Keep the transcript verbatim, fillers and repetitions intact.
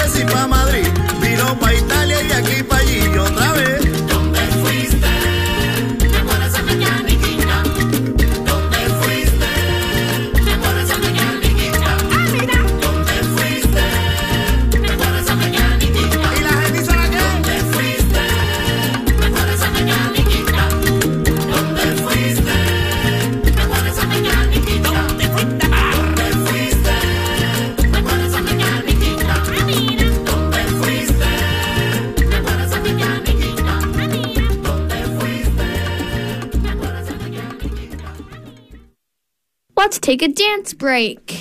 Londres y pa' Madrid, vino pa' Italia y aquí pa' allí y otra vez. ¿Dónde fuiste? ¿Te acuerdas de mañana, niñita? ¿Dónde fuiste? ¿Te acuerdas de mañana, niñita? Ah, mira. ¿Dónde fuiste? ¿Te acuerdas de mañana, niñita? ¿Y la gente sabe qué? ¿Dónde fuiste? ¿Te acuerdas de mañana, niñita? ¿Dónde fuiste? ¿Te acuerdas de mañana, niñita? ¿Dónde fuiste, ma? ¿Dónde fuiste? ¿Te acuerdas de mañana, niñita? Ah, mira. ¿Dónde fuiste? ¿Te acuerdas de mañana, niñita? Ah, mira. ¿Dónde fuiste? ¿Te acuerdas de mañana, niñita? Let's take a dance break.